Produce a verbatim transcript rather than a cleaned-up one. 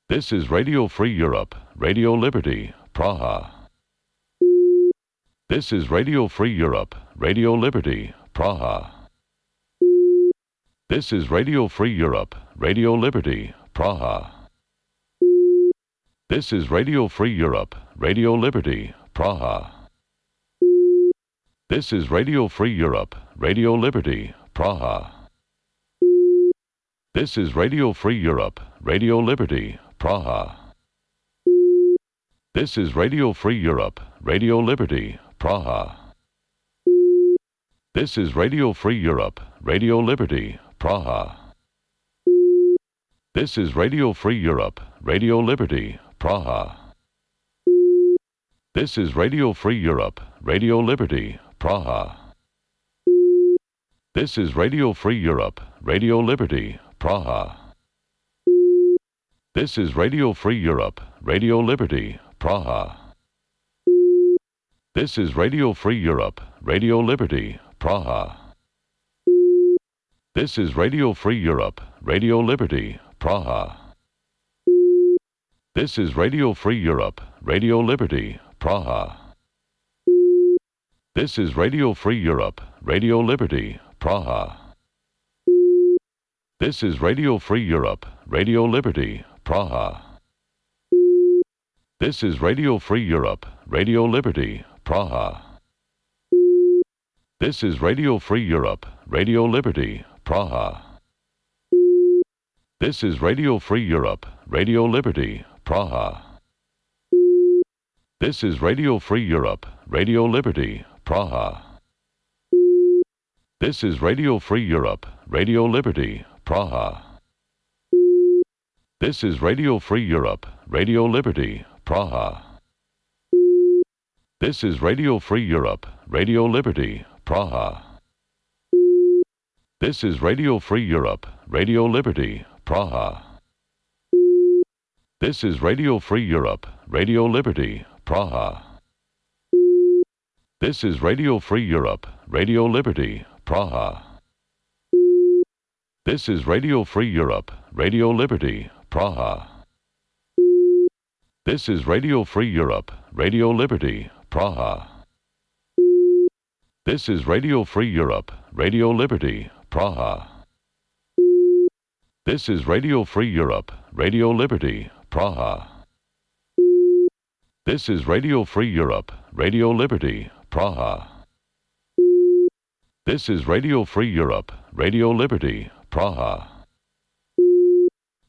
This is Radio Free Europe, Radio Liberty, Praha. This is Radio Free Europe, Radio Liberty, Praha. This is Radio Free Europe, Radio Liberty, Praha. This is Radio Free Europe, Radio Liberty, Praha. This is Radio Free Europe, Radio Liberty, Praha. This is Radio Free Europe, Radio Liberty, Praha. This is Radio Free Europe, Radio Liberty, Praha. This is Radio Free Europe, Radio Liberty, Praha. This is Radio Free Europe, Radio Liberty, Praha. This is Radio Free Europe, Radio Liberty, Praha. This is Radio Free Europe, Radio Liberty, Praha. This is Radio Free Europe, Radio Liberty, Praha. This is Radio Free Europe, Radio Liberty, Praha. This is Radio Free Europe, Radio Liberty, Praha. This is Radio Free Europe, Radio Liberty, Praha. This is Radio Free Europe, Radio Liberty, Praha. This is Radio Free Europe, Radio Liberty, Praha. This is Radio Free Europe, Radio Liberty, Praha. This is Radio Free Europe, Radio Liberty, Praha. This is Radio Free Europe, Radio Liberty, Praha. This is Radio Free Europe, Radio Liberty, Praha. This is Radio Free Europe, Radio Liberty, Praha. This is Radio Free Europe, Radio Liberty, Praha. This is Radio Free Europe, Radio Liberty, Praha. This is Radio Free Europe, Radio Liberty, Praha. This is Radio Free Europe, Radio Liberty, Praha. This is Radio Free Europe, Radio Liberty, Praha. This is Radio Free Europe, Radio Liberty, Praha. This is Radio Free Europe, Radio Liberty, Praha. This is Radio Free Europe, Radio Liberty, Praha. This is Radio Free Europe, Radio Liberty, Praha. This is Radio Free Europe, Radio Liberty, Praha. This is Radio Free Europe, Radio Liberty, Praha.